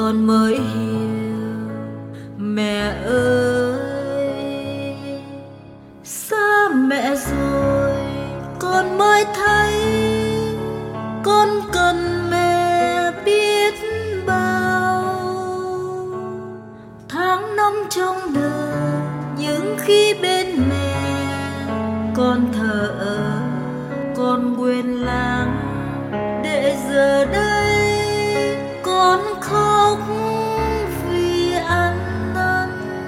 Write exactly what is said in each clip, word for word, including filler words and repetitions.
con mới hiểu mẹ ơi, xa mẹ rồi con mới thấy con cần mẹ biết bao. Tháng năm trong đời những khi bên mẹ con thở ơ, con quên lãng, để giờ đây con khóc vì ăn năn.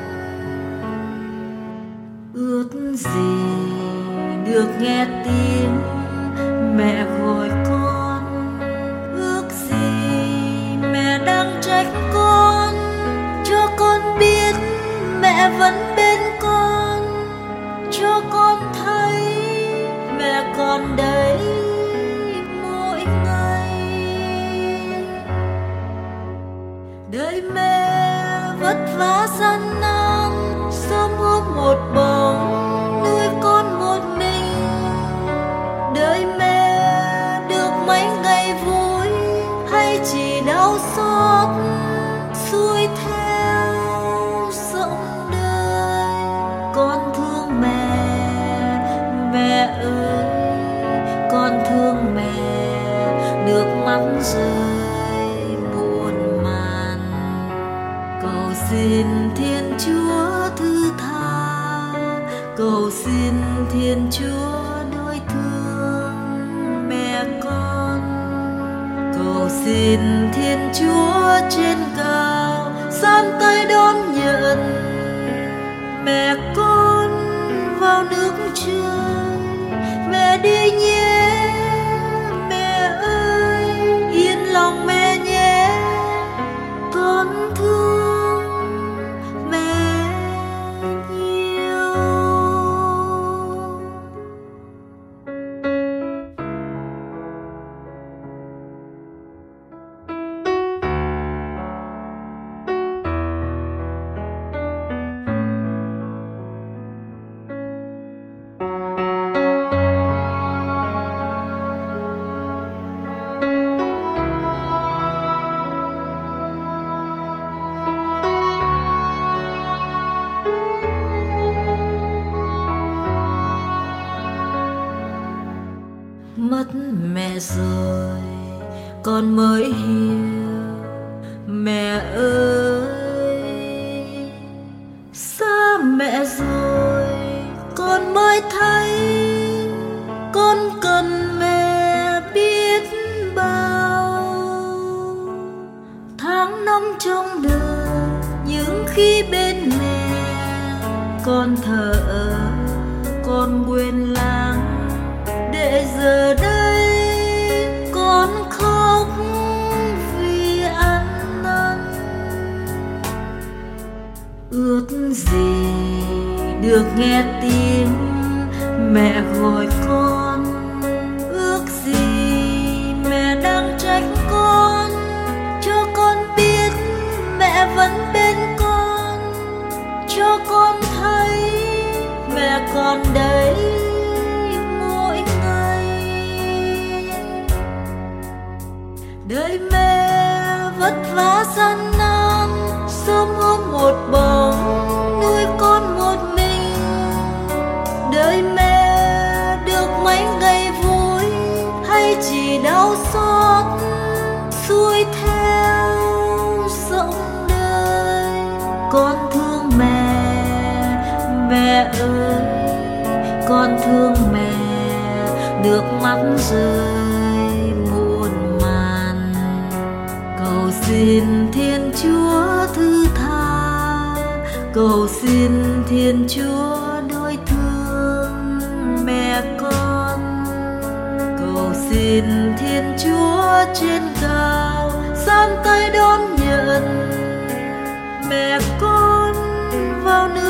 Ước gì được nghe tiếng mẹ gọi con, ước gì mẹ đang trách con, cho con biết mẹ vẫn bên con, cho con thấy mẹ còn đấy mỗi ngày. Đời mẹ vất vả gian nan, sớm hôm một bóng nuôi con một mình. Đời mẹ được mấy ngày vui hay chỉ đau xót xuôi theo dòng đời. Con thương mẹ, mẹ ơi, con thương mẹ, nước mắt rơi muôn màn. Cầu xin Thiên Chúa thứ tha, cầu xin Thiên Chúa đôi thương mẹ con. Cầu xin Thiên Chúa trên cao giang tay đón nhận mẹ con vào nước trời. Mẹ đi nhé, mẹ ơi, yên lòng mẹ nhé, con thương mẹ nhiều. Mất mẹ rồi con mới hiểu mẹ ơi, xa mẹ rồi con mới thấy con cần mẹ biết bao. Tháng năm trong đời những khi bên mẹ con thở ơ, con quên lãng, để giờ đây con khóc vì ăn năn. Ước gì được nghe tiếng mẹ gọi con, ước gì mẹ đang trách con, cho con biết mẹ vẫn bên con, cho con thấy mẹ còn đấy mỗi ngày. Đời mẹ vất vả gian nan, sớm hôm một bóng nuôi con một mình. Đời mẹ được mấy ngày vui hay chỉ đau xót xuôi theo dòng đời. Con thương mẹ, mẹ ơi, con thương mẹ, nước mắt rơi muôn màn. Cầu xin Thiên Chúa thứ tha, cầu xin Thiên Chúa đôi thương mẹ con. Cầu xin Thiên Chúa trên cao giang tay đón nhận mẹ con vào nước